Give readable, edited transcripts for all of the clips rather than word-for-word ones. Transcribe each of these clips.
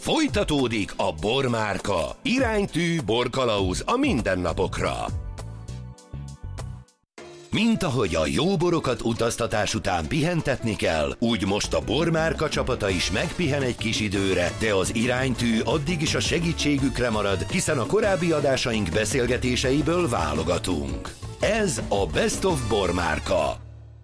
Folytatódik a Bormárka. Iránytű borkalauz a mindennapokra. Mint ahogy a jó borokat utaztatás után pihentetni kell, úgy most a Bormárka csapata is megpihen egy kis időre, de az iránytű addig is a segítségükre marad, hiszen a korábbi adásaink beszélgetéseiből válogatunk. Ez a Best of Bormárka.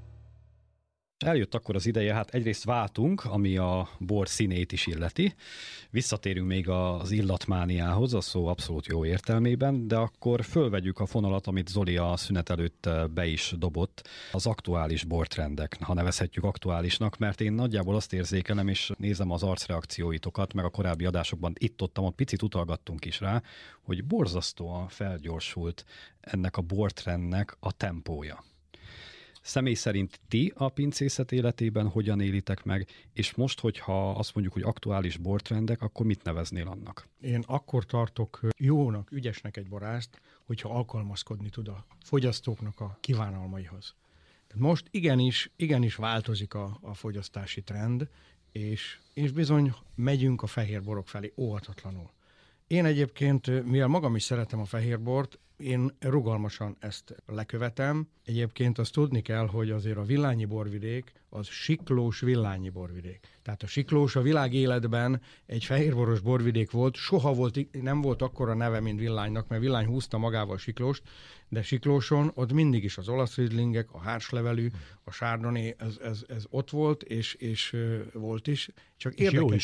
Eljött akkor az ideje, hát egyrészt váltunk, ami a bor színét is illeti. Visszatérünk még az illatmániához, a szó abszolút jó értelmében, de akkor fölvegyük a fonalat, amit Zoli a szünet előtt be is dobott, az aktuális bortrendek, ha nevezhetjük aktuálisnak, mert én nagyjából azt érzékelem, és nézem az arcreakcióitokat, meg a korábbi adásokban ott picit utalgattunk is rá, hogy borzasztóan felgyorsult ennek a bortrendnek a tempója. Személy szerint ti a pincészet életében hogyan élitek meg, és most, hogyha azt mondjuk, hogy aktuális bortrendek, akkor mit neveznél annak? Én akkor tartok jónak, ügyesnek egy borást, hogyha alkalmazkodni tud a fogyasztóknak a kívánalmaihoz. Tehát most igenis változik a fogyasztási trend, és bizony megyünk a fehér borok felé óhatatlanul. Én egyébként, mivel magam is szeretem a fehérbort, én rugalmasan ezt lekövetem. Egyébként azt tudni kell, hogy azért a villányi borvidék az siklós villányi borvidék. Tehát a siklós a világ életben egy fehérboros borvidék volt, nem volt akkora neve, mint Villánynak, mert Villány húzta magával Siklóst, de Siklóson ott mindig is az olasz rizlingek, a hárslevelű, a chardonnay, ez ott volt, és volt is. Csak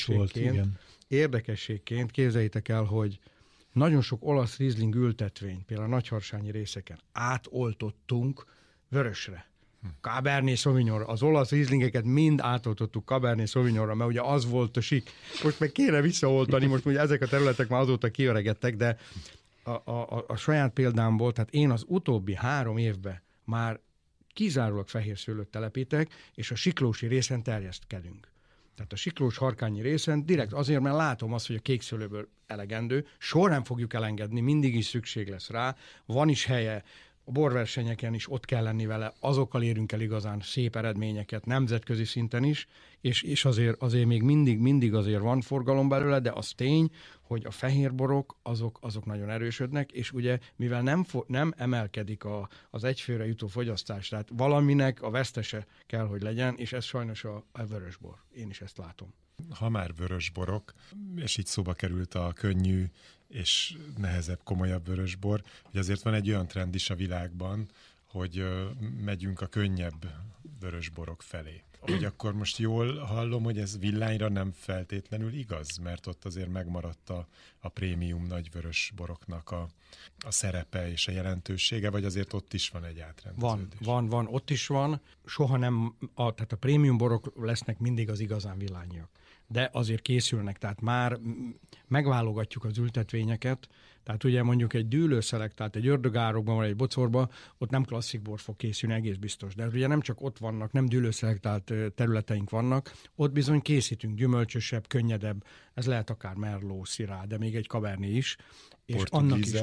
érdekességként képzeljétek el, hogy nagyon sok olasz rizling ültetvény, például a nagyharsányi részeken átoltottunk vörösre. Cabernet Sauvignonra. Az olasz rizlingeket mind átoltottuk Cabernet Sauvignonra, mert ugye az volt a sik. Most meg kéne visszaoltani, most ugye ezek a területek már azóta kiöregedtek, de a saját példámból, tehát én az utóbbi 3 évben már kizárólag fehér szőlőt telepítek, és a siklósi részen terjesztkedünk. Tehát a siklós harkányi részen direkt azért, mert látom azt, hogy a kékszőlőből elegendő, soha nem fogjuk elengedni, mindig is szükség lesz rá, van is helye, a borversenyeken is ott kell lenni vele, azokkal érünk el igazán szép eredményeket, nemzetközi szinten is, és azért még mindig azért van forgalom belőle, de az tény, hogy a fehérborok azok nagyon erősödnek, és ugye mivel nem emelkedik az egyfőre jutó fogyasztás, tehát valaminek a vesztese kell, hogy legyen, és ez sajnos a vörösbor. Én is ezt látom. Ha már vörösborok, és így szóba került a könnyű és nehezebb, komolyabb vörösbor, hogy azért van egy olyan trend is a világban, hogy megyünk a könnyebb vörösborok felé. Hogy akkor most jól hallom, hogy ez Villányra nem feltétlenül igaz, mert ott azért megmaradt a prémium nagy vörösboroknak a szerepe és a jelentősége, vagy azért ott is van egy átrendeződés? Van, ott is van. Soha nem, tehát a prémium borok lesznek mindig az igazán villányiak. De azért készülnek, tehát már megválogatjuk az ültetvényeket, tehát ugye mondjuk egy dűlőszelektált, egy ördögárokban vagy egy bocorban, ott nem klasszik bor fog készülni, egész biztos. De ugye nem csak ott vannak, nem dűlőszelektált területeink vannak, ott bizony készítünk gyümölcsösebb, könnyedebb, ez lehet akár merlot, szirá, de még egy cabernet is. És annak is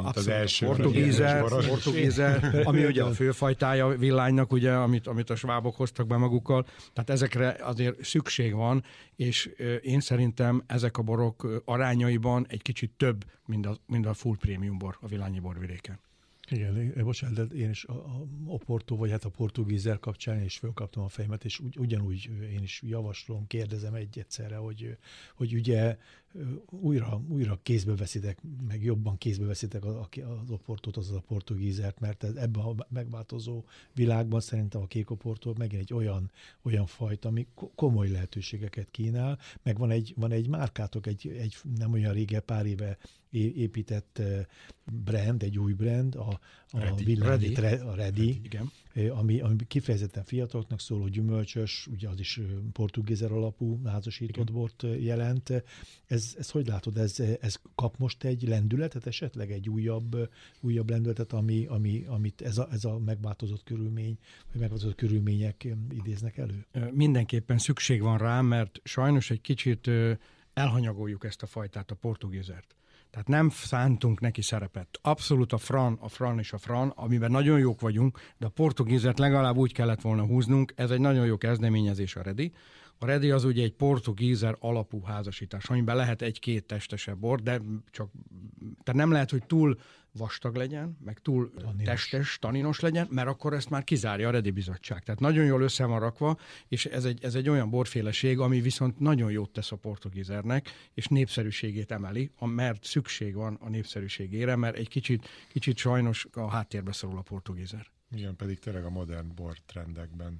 portugízer, ami ugye a főfajtája Villánynak, ugye, amit a svábok hoztak be magukkal. Tehát ezekre azért szükség van, és én szerintem ezek a borok arányaiban egy kicsit több, mint a full prémium bor a villányi borvidéken. Igen, bocsánat, de én is a Porto, vagy hát a portugízer kapcsán is fölkaptam a fejemet, és ugyanúgy én is javaslom, kérdezem egyszerre, hogy ugye újra kézbe veszitek, meg jobban kézbe veszitek az Oportót, azaz a portugízert, mert ebben a megváltozó világban szerintem a kék Oportó megint egy olyan fajta, ami komoly lehetőségeket kínál, meg van egy márkátok, egy nem olyan régen, pár éve épített brand, egy új brand, a Ready, igen. Ami kifejezetten fiataloknak szóló, gyümölcsös, ugye az is portugízer alapú házasított bort jelent. Ez hogy látod, ez kap most egy lendületet, esetleg egy újabb lendületet, amit ez a megváltozott körülmény, vagy megváltozott körülmények idéznek elő? Mindenképpen szükség van rá, mert sajnos egy kicsit elhanyagoljuk ezt a fajtát, a portugízert. Tehát nem szántunk neki szerepet. Abszolút a fran, amiben nagyon jók vagyunk, de a portugízert legalább úgy kellett volna húznunk, ez egy nagyon jó kezdeményezés a Ready, A Redi az ugye egy portugízer alapú házasítás, amiben lehet egy-két testesebb bor, de csak, tehát nem lehet, hogy túl vastag legyen, meg túl testes, taninos legyen, mert akkor ezt már kizárja a Redi bizottság. Tehát nagyon jól össze van rakva, és ez egy olyan borféleség, ami viszont nagyon jót tesz a portugízernek, és népszerűségét emeli, mert szükség van a népszerűségére, mert egy kicsit sajnos a háttérbe szorul a portugízer. Igen, pedig tényleg a modern bortrendekben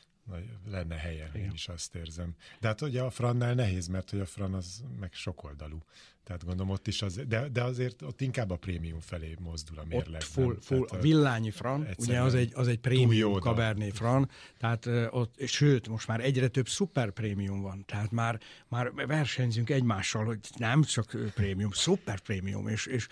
lenne helye, én is azt érzem. De hát ugye a Frannál nehéz, mert hogy a Fran az meg sokoldalú. Tehát gondolom ott is az, de azért ott inkább a prémium felé mozdul a mérleg. Ott full a Villányi Fran, ugye az egy prémium Cabernet Fran, tehát ott, sőt, most már egyre több szuper prémium van, tehát már versenyzünk egymással, hogy nem csak prémium, szuper prémium,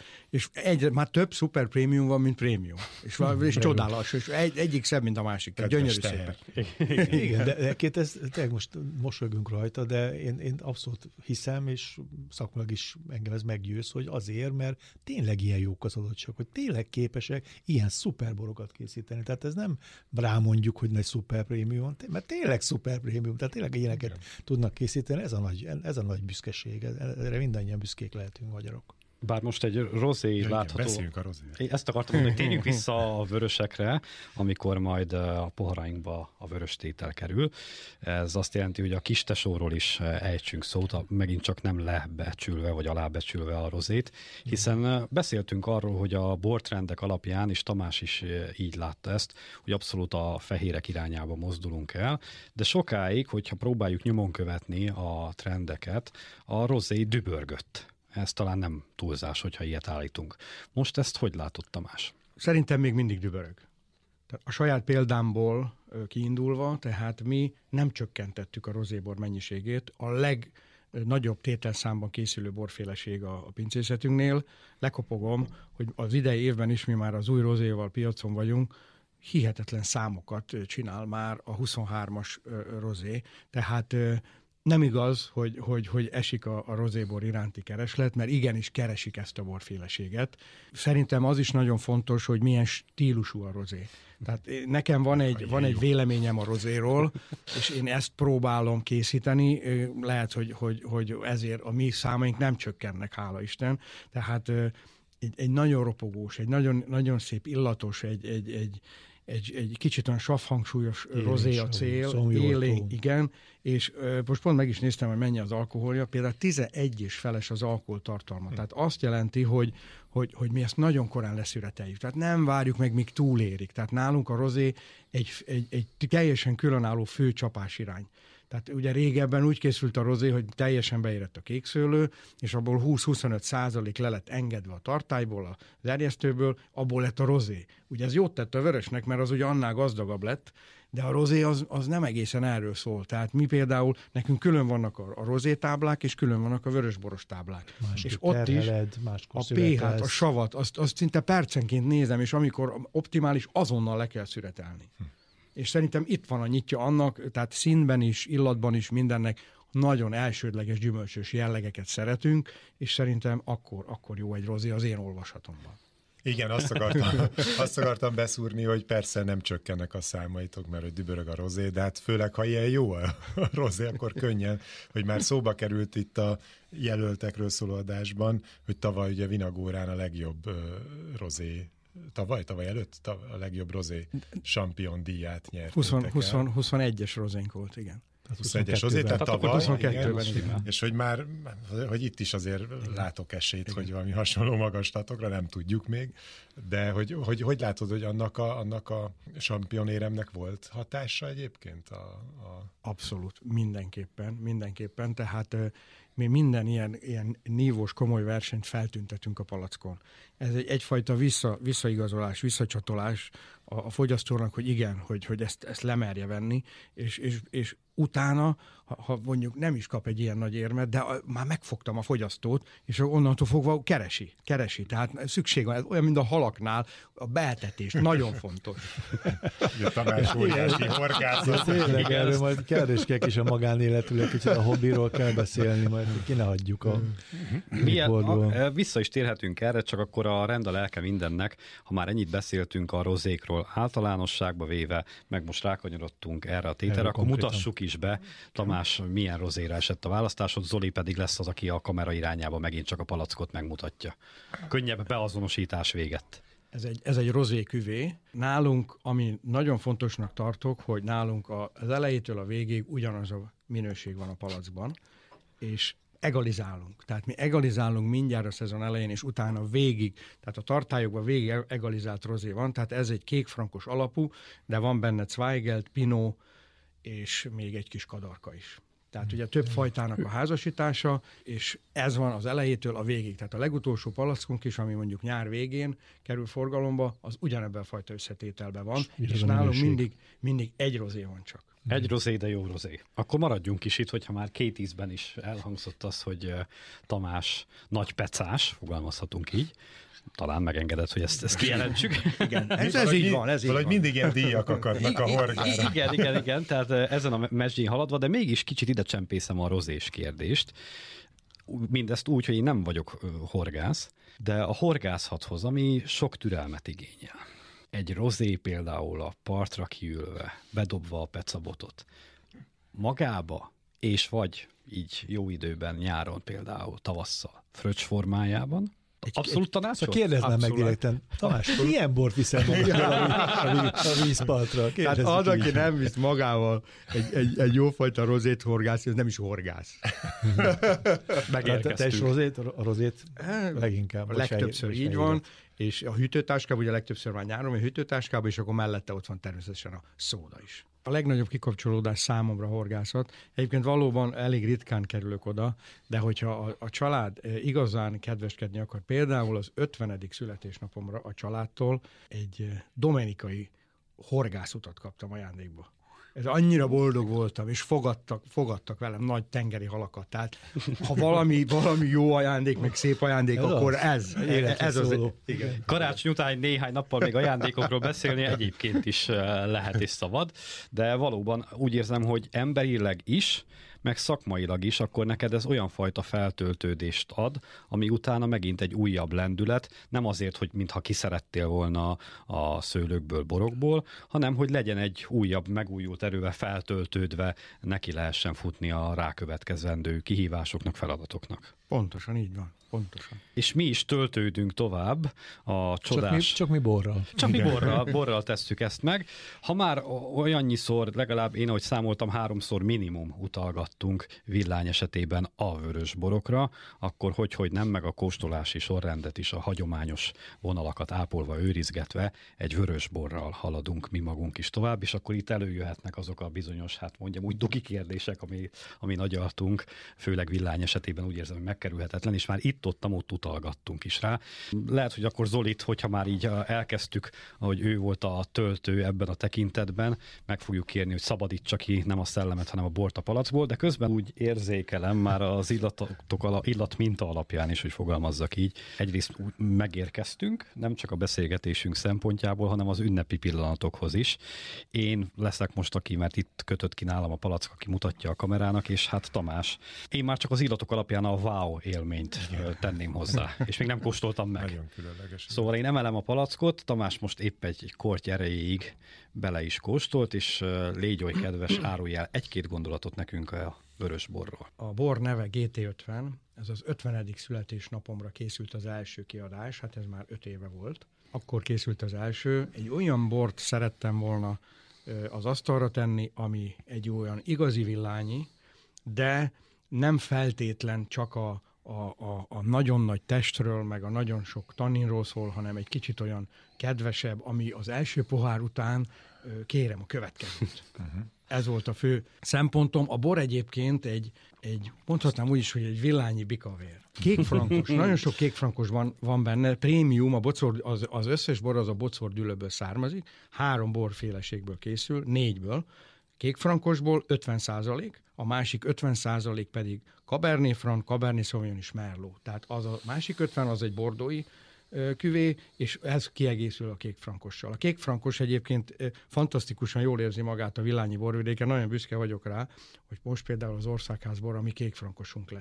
és már több szuper prémium van, mint prémium. És csodálatos, és egyik szebb, mint a másik. Tehát gyönyörű szépen. Igen, de ez tényleg most mosolygunk rajta, de én abszolút hiszem, és szakmailag is engem ez meggyőz, hogy azért, mert tényleg ilyen jók az adottság, hogy tényleg képesek ilyen szuperborokat készíteni. Tehát ez nem rámondjuk, hogy nagy szuper prémium, mert tényleg szuper prémium, tehát tényleg ilyeneket tudnak készíteni. Ez a nagy büszkeség, erre mindannyian büszkék lehetünk magyarok. Bár most egy rozé látható. Beszéljünk a rozéről. Ezt akartam mondani, hogy térjünk vissza a vörösekre, amikor majd a poharainkba a vörös tétel kerül. Ez azt jelenti, hogy a kis tesóról is ejtsünk szót, megint csak nem lebecsülve vagy alábecsülve a rozét, hiszen beszéltünk arról, hogy a bortrendek alapján, és Tamás is így látta ezt, hogy abszolút a fehérek irányába mozdulunk el, de sokáig, hogyha próbáljuk nyomon követni a trendeket, a rozé dübörgött. Ez talán nem túlzás, hogyha ilyet állítunk. Most ezt hogy látod, Tamás? Szerintem még mindig dübörög. Tehát a saját példámból kiindulva, tehát mi nem csökkentettük a rozébor mennyiségét. A legnagyobb tételszámban készülő borféleség a pincészetünknél. Lekopogom, hogy az idei évben is mi már az új rozéval piacon vagyunk, hihetetlen számokat csinál már a 23-as rozé. Tehát nem igaz, hogy esik a rozébor iránti kereslet, mert igenis keresik ezt a borféleséget. Szerintem az is nagyon fontos, hogy milyen stílusú a rozé. Tehát nekem van egy véleményem a rozéról, és én ezt próbálom készíteni. Lehet, hogy ezért a mi számaink nem csökkennek, hála Isten. Tehát egy nagyon ropogós, egy nagyon, nagyon szép illatos, egy kicsit olyan savhangsúlyos rozé a cél, élénk, igen, és most pont meg is néztem, hogy mennyi az alkoholja, például 11 és feles az alkoholtartalma. Tehát azt jelenti, hogy mi ezt nagyon korán leszüreteljük. Tehát nem várjuk meg, míg túlérik. Tehát nálunk a rozé egy teljesen különálló fő csapás irány. Tehát ugye régebben úgy készült a rozé, hogy teljesen beérett a kékszőlő, és abból 20-25% le lett engedve a tartályból, az erjesztőből, abból lett a rozé. Ugye ez jót tett a vörösnek, mert az ugye annál gazdagabb lett, de a rozé az nem egészen erről szól. Tehát mi például, nekünk külön vannak a rozé táblák, és külön vannak a vörösboros táblák. És ott is a pH-t, a savat, azt szinte percenként nézem, és amikor optimális, azonnal le kell szüretelni. És szerintem itt van a nyitja annak, tehát színben is, illatban is, mindennek nagyon elsődleges gyümölcsös jellegeket szeretünk, és szerintem akkor jó egy rozé az én olvasatomban. Igen, azt akartam beszúrni, hogy persze nem csökkennek a számaitok, mert hogy dübörög a rozé, de hát főleg, ha ilyen jó a rozé, akkor könnyen, hogy már szóba került itt a jelöltekről szóló adásban, hogy tavaly ugye Vinagórán a legjobb rozé, tavaly előtt a legjobb rozé champion díját nyert. 21-es rozénk volt, igen. 21-es rozé, tehát tavaly, 22-ben, igen. És hogy itt is azért látok esélyt, igen, hogy valami hasonló magaslatokra, nem tudjuk még, de hogy látod, hogy annak a championéremnek volt hatása egyébként? Abszolút, mindenképpen, tehát mi minden ilyen nívós, komoly versenyt feltüntetünk a palackon. Ez egyfajta visszaigazolás, visszacsatolás a fogyasztónak, hogy igen, hogy ezt lemerje venni, és utána, ha mondjuk nem is kap egy ilyen nagy érmet, de már megfogtam a fogyasztót, és onnantól fogva keresi. Tehát szükség van, ez olyan, mint a halaknál, a beetetés, nagyon fontos. A Tamás óriási horgászat. Tényleg erről majd kérdéskék is a magánéletről, kicsit a hobbiról kell beszélni, majd ki ne hagyjuk a riportból. Vissza is térhetünk erre, csak akkor a rend a lelke mindennek, ha már ennyit beszéltünk a rozékról általánosságba véve, meg most rákanyarodtunk erre a tételre, akkor mutassuk is be Tamás Tamás, milyen rozéra esett a választásod, Zoli pedig lesz az, aki a kamera irányába megint csak a palackot megmutatja. Könnyebb beazonosítás véget. Ez egy rozé küvé. Nálunk, ami nagyon fontosnak tartok, hogy nálunk az elejétől a végéig ugyanaz a minőség van a palackban, és egalizálunk. Tehát mi egalizálunk mindjárt a szezon elején, és utána végig, tehát a tartályokban végig egalizált rozé van, tehát ez egy kékfrankos alapú, de van benne Zweigelt, Pinot, és még egy kis kadarka is. Tehát ugye több fajtának a házasítása, és ez van az elejétől a végig. Tehát a legutolsó palackunk is, ami mondjuk nyár végén kerül forgalomba, az ugyanebben a fajta összetételben van, és nálunk mindig egy rozé van csak. Egy rozé, de jó rozé. Akkor maradjunk is itt, hogyha már két ízben is elhangzott az, hogy Tamás nagy pecás, fogalmazhatunk így. Talán megengedett, hogy ezt kijelentsük. Igen, ez így van. Valahogy mindig ilyen díjak akadnak a horgára. Igen, tehát ezen a mezsdjén haladva, de mégis kicsit ide csempészem a rozés kérdést. Mindezt úgy, hogy én nem vagyok horgász, de a horgászathoz, ami sok türelmet igényel. Egy rozé például a partra kiülve, bedobva a pecabotot, magába, és vagy így jó időben, nyáron például, tavasszal, fröccs formájában, abszolút tanácsot? Kérdezném meg direkten, Tamás, milyen bort viszel magával a vízpartra? Tehát az, aki nem visz magával egy jófajta rozét horgász, ez nem is horgász. Te is a rozét leginkább. Legtöbbször így van, és a hűtőtáskában, ugye legtöbbször van nyáron, a hűtőtáskában, és akkor mellette ott van természetesen a szóda is. A legnagyobb kikapcsolódás számomra a horgászat. Egyébként valóban elég ritkán kerülök oda, de hogyha a család igazán kedveskedni akar, például az 50. születésnapomra a családtól egy dominikai horgászutat kaptam ajándékba. Ez annyira boldog voltam, és fogadtak velem nagy tengeri halakat. Tehát ha valami jó ajándék, meg szép ajándék, akkor ez az. Igen. Karácsony után néhány nappal még ajándékokról beszélni egyébként is lehet és szabad, de valóban úgy érzem, hogy emberileg is, meg szakmailag is, akkor neked ez olyan fajta feltöltődést ad, ami utána megint egy újabb lendület, nem azért, hogy mintha kiszerettél volna a szőlőkből, borokból, hanem hogy legyen egy újabb, megújult erővel feltöltődve, neki lehessen futni a rákövetkezendő kihívásoknak, feladatoknak. Pontosan így van. Pontosan. És mi is töltődünk tovább a csodás... Csak mi borral. Csak mi borral tesszük ezt meg. Ha már olyannyiszor, legalább én, ahogy számoltam, 3-szor minimum utalgattunk villány esetében a vörös borokra, akkor hogy nem, meg a kóstolási sorrendet is, a hagyományos vonalakat ápolva, őrizgetve egy vörös borral haladunk mi magunk is tovább, és akkor itt előjöhetnek azok a bizonyos, hát mondjam úgy, duki kérdések, ami nagyaltunk, főleg villány esetében úgy érzem, hogy megkerülhetetlen, és már ott utalgattunk is rá. Lehet, hogy akkor Zolit, hogyha már így elkezdtük, ahogy ő volt a töltő ebben a tekintetben, meg fogjuk kérni, hogy szabadítsa ki nem a szellemet, hanem a bort a palackból, de közben úgy érzékelem már az illatminta alapján is, hogy fogalmazzak így. Egyrészt megérkeztünk, nem csak a beszélgetésünk szempontjából, hanem az ünnepi pillanatokhoz is. Én leszek most aki, mert itt kötött ki nálam a palack, aki mutatja a kamerának, és hát Tamás. Én már csak az illatok alapján a wow élményt tenném hozzá, és még nem kóstoltam meg. Nagyon különleges. Szóval én emelem a palackot, Tamás most épp egy korty erejéig bele is kóstolt, és légy oly kedves, árulj el egy-két gondolatot nekünk a vörös borról. A bor neve GT50, ez az 50. születésnapomra készült az első kiadás, hát ez már 5 éve volt. Akkor készült az első. Egy olyan bort szerettem volna az asztalra tenni, ami egy olyan igazi villányi, de nem feltétlen csak a nagyon nagy testről, meg a nagyon sok tanninról szól, hanem egy kicsit olyan kedvesebb, ami az első pohár után kérem a következőt. Ez volt a fő szempontom. A bor egyébként egy mondhatnám úgy is, hogy egy villányi bikavér. Kékfrankos, nagyon sok kékfrankos van benne, prémium, az összes bor az a bocordülőből származik, 3 borféleségből készül, 4-ből. Kékfrankosból 50%, a másik 50% pedig Cabernet Franc, Cabernet Sauvignon és Merlot. Tehát az a másik 50 az egy bordói küvé, és ez kiegészül a kékfrankossal. A kékfrankos egyébként fantasztikusan jól érzi magát a villányi borvidéken, nagyon büszke vagyok rá, hogy most például az Országház bor, ami kékfrankosunk lett.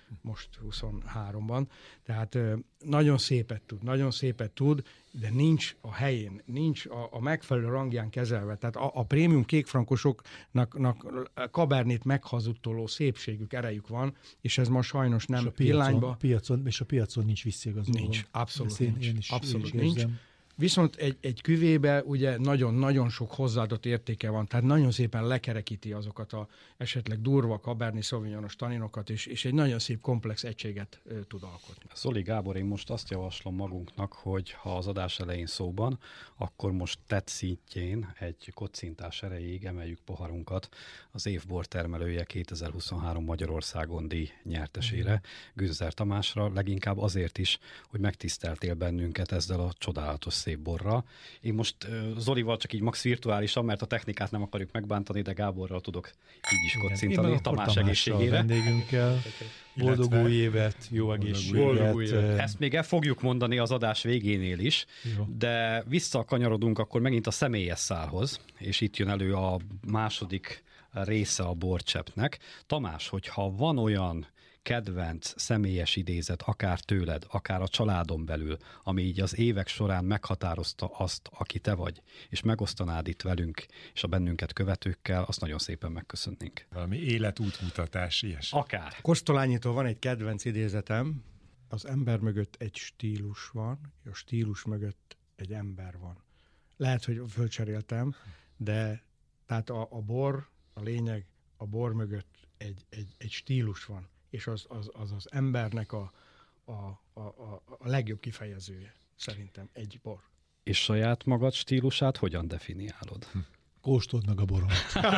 most 23-ban. Tehát nagyon szépet tud, de nincs a helyén, nincs a megfelelő rangján kezelve. Tehát a prémium kékfrankosoknak Cabernét meghazudtoló szépségük, erejük van, és ez ma sajnos nem pillányba. És a piacon nincs visszigazolva. Nincs, abszolút nincs. Abszolút nincs. Viszont egy küvébe ugye nagyon-nagyon sok hozzáadott értéke van, tehát nagyon szépen lekerekíti azokat a esetleg durva Cabernet Sauvignonos taninokat, és egy nagyon szép komplex egységet tud alkotni. Zoli, Gábor, én most azt javaslom magunknak, hogy ha az adás elején szóban, akkor most tett szintjén egy kocintás erejéig emeljük poharunkat az év bortermelője 2023 Magyarországon díj nyertesére, Günzer Tamásra, leginkább azért is, hogy megtiszteltél bennünket ezzel a csodálatos szép borra. Én most Zolival csak így max virtuálisan, mert a technikát nem akarjuk megbántani, de Gáborral tudok így is kocintani, Tamás egészségére. Vendégünkkel. Boldog új évet, jó egészséget. Ezt még el fogjuk mondani az adás végénél is, jó. De visszakanyarodunk akkor megint a személyes szálhoz, és itt jön elő a második része a borcseppnek. Tamás, hogyha van olyan kedvenc személyes idézet, akár tőled, akár a családon belül, ami így az évek során meghatározta azt, aki te vagy, és megosztanád itt velünk, és a bennünket követőkkel, azt nagyon szépen megköszönnénk. Valami életútmutatás, ilyesmi. Akár. Kosztolányitól van egy kedvenc idézetem, az ember mögött egy stílus van, a stílus mögött egy ember van. Lehet, hogy fölcseréltem, de tehát a bor, a lényeg, a bor mögött egy stílus van, és az embernek a legjobb kifejezője, szerintem egy bor. És saját magad stílusát hogyan definiálod? Kóstold meg a boromat.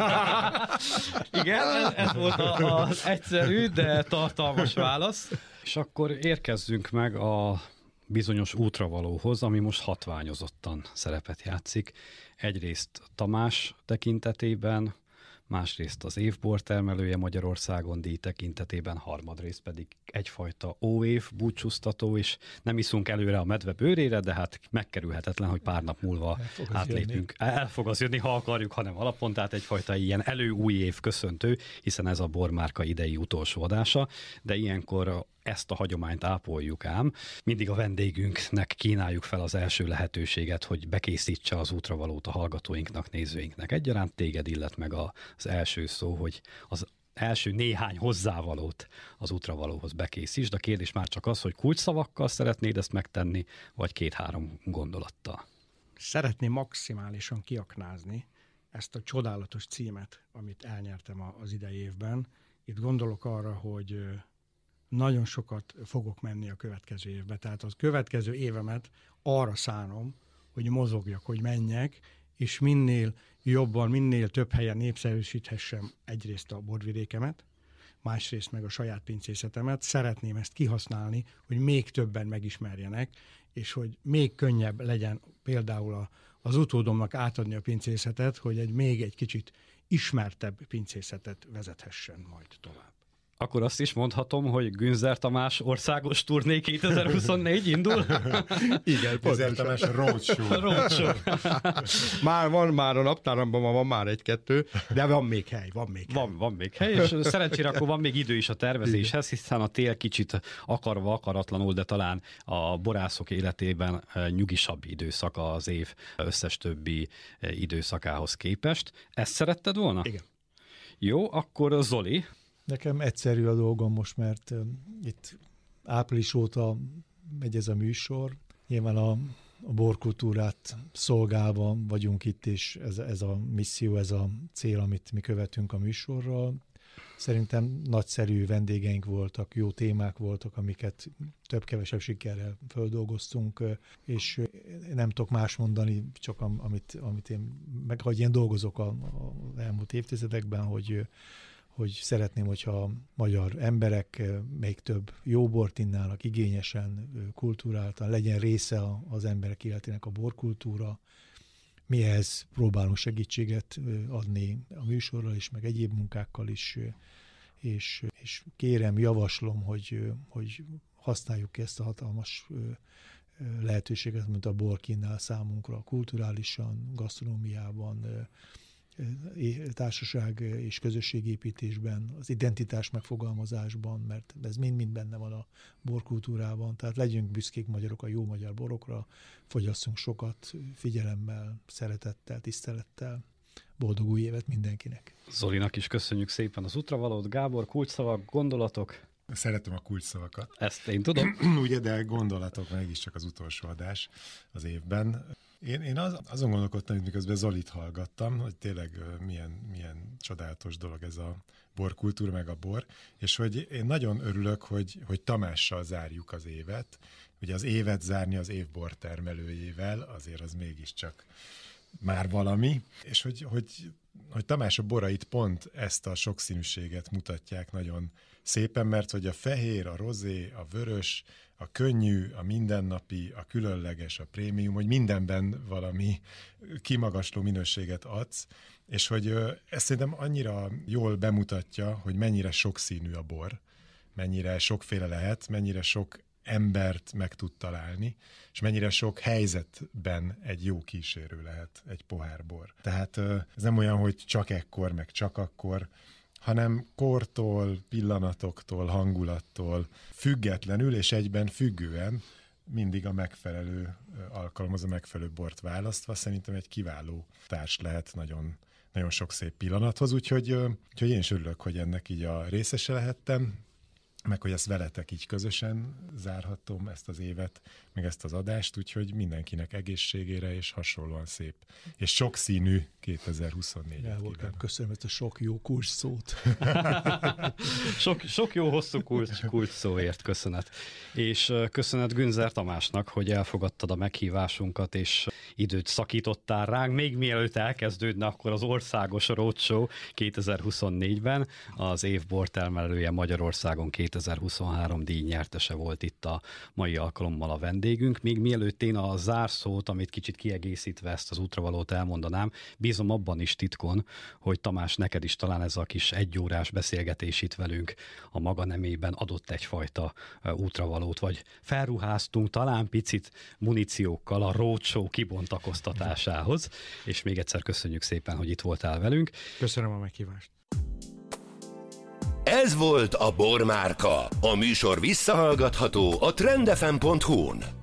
Igen, ez volt az egyszerű, de tartalmas válasz. És akkor érkezzünk meg a bizonyos útravalóhoz, ami most hatványozottan szerepet játszik. Egyrészt Tamás tekintetében, másrészt az évbortermelője Magyarországon díj tekintetében, harmadrészt pedig egyfajta óév búcsúztató, és nem iszunk előre a medve bőrére, de hát megkerülhetetlen, hogy pár nap múlva átlépünk. El fog az jönni, ha akarjuk, hanem alapon, tehát egyfajta ilyen új év köszöntő, hiszen ez a bormárka idei utolsó adása, de ilyenkor ezt a hagyományt ápoljuk ám. Mindig a vendégünknek kínáljuk fel az első lehetőséget, hogy bekészítse az útravalót a hallgatóinknak, nézőinknek. Egyaránt téged illet meg az első szó, hogy az első néhány hozzávalót az útravalóhoz bekészítsd. A kérdés már csak az, hogy kulcsszavakkal szeretnéd ezt megtenni, vagy 2-3 gondolattal. Szeretném maximálisan kiaknázni ezt a csodálatos címet, amit elnyertem az idei évben. Itt gondolok arra, hogy nagyon sokat fogok menni a következő évbe. Tehát az következő évemet arra szánom, hogy mozogjak, hogy menjek, és minél jobban, minél több helyen népszerűsíthessem egyrészt a borvidékemet, másrészt meg a saját pincészetemet. Szeretném ezt kihasználni, hogy még többen megismerjenek, és hogy még könnyebb legyen például az utódomnak átadni a pincészetet, hogy még egy kicsit ismertebb pincészetet vezethessen majd tovább. Akkor azt is mondhatom, hogy Günzer Tamás országos turné 2024 indul? Igen, Günzer Tamás roadshow. Már a naptáramban van már 1-2, de van még hely. Van még hely, és szerencsére akkor van még idő is a tervezéshez, hiszen a tél kicsit akarva, akaratlanul, de talán a borászok életében nyugisabb időszaka az év összes többi időszakához képest. Ezt szeretted volna? Igen. Jó, akkor Zoli. Nekem egyszerű a dolgom most, mert itt április óta megy ez a műsor. Nyilván a borkultúrát szolgálva vagyunk itt, és ez a misszió, ez a cél, amit mi követünk a műsorral. Szerintem nagyszerű vendégeink voltak, jó témák voltak, amiket több-kevesebb sikerrel földolgoztunk, és nem tudok más mondani, csak amit én hogy én dolgozok az elmúlt évtizedekben, hogy szeretném, hogyha magyar emberek még több jó bort innának, igényesen, kultúráltan, legyen része az emberek életének a borkultúra. Mi ehhez próbálunk segítséget adni a műsorral is, meg egyéb munkákkal is, és kérem, javaslom, hogy használjuk ezt a hatalmas lehetőséget, mint a bor kínál számunkra kulturálisan, gasztronómiában, társaság és közösségépítésben, az identitás megfogalmazásban, mert ez mind-mind benne van a borkultúrában. Tehát legyünk büszkék magyarok a jó magyar borokra, fogyasszunk sokat, figyelemmel, szeretettel, tisztelettel. Boldog új évet mindenkinek! Zolinak is köszönjük szépen az útravalót. Gábor, kulcsszavak, gondolatok? Szeretem a kulcsszavakat. Ezt én tudom. Ugye, de gondolatok, mégiscsak az utolsó adás az évben. Én azon gondolkodtam, hogy miközben Zolit hallgattam, hogy tényleg milyen csodálatos dolog ez a borkultúra, meg a bor, és hogy én nagyon örülök, hogy Tamással zárjuk az évet. Ugye az évet zárni az év bortermelőjével, azért az mégiscsak már valami, és hogy Tamás a borait pont ezt a sokszínűséget mutatják nagyon szépen, mert hogy a fehér, a rozé, a vörös, a könnyű, a mindennapi, a különleges, a prémium, hogy mindenben valami kimagasló minőséget adsz, és hogy ezt szerintem annyira jól bemutatja, hogy mennyire sokszínű a bor, mennyire sokféle lehet, mennyire sok embert meg tud találni, és mennyire sok helyzetben egy jó kísérő lehet egy pohár bor. Tehát ez nem olyan, hogy csak ekkor, meg csak akkor, hanem kortól, pillanatoktól, hangulattól függetlenül és egyben függően mindig a megfelelő alkalomhoz a megfelelő bort választva szerintem egy kiváló társ lehet nagyon, nagyon sok szép pillanathoz, úgyhogy én is örülök, hogy ennek így a részese lehettem, meg hogy ezt veletek így közösen zárhattom ezt az évet, meg ezt az adást, úgyhogy mindenkinek egészségére és hasonlóan szép és sokszínű 2024-et kívánok. Köszönöm ezt a sok jó kulcs szót. sok jó hosszú kulcs szóért köszönet. És köszönet Günzer Tamásnak, hogy elfogadtad a meghívásunkat, és időt szakítottál ránk. Még mielőtt elkezdődne akkor az országos roadshow 2024-ben, az év bortermelője Magyarországon 2023 díj nyertese volt itt a mai alkalommal a vendégünk. Még mielőtt én a zárszót, amit kicsit kiegészítve ezt az útravalót elmondanám, bízom abban is titkon, hogy Tamás, neked is talán ez a kis egyórás beszélgetés itt velünk a maga nemében adott egyfajta útravalót, vagy felruháztunk talán picit muníciókkal a roadshow kibontakoztatásához, és még egyszer köszönjük szépen, hogy itt voltál velünk. Köszönöm a meghívást. Ez volt a Bormárka. A műsor visszahallgatható a trendfm.hu-n.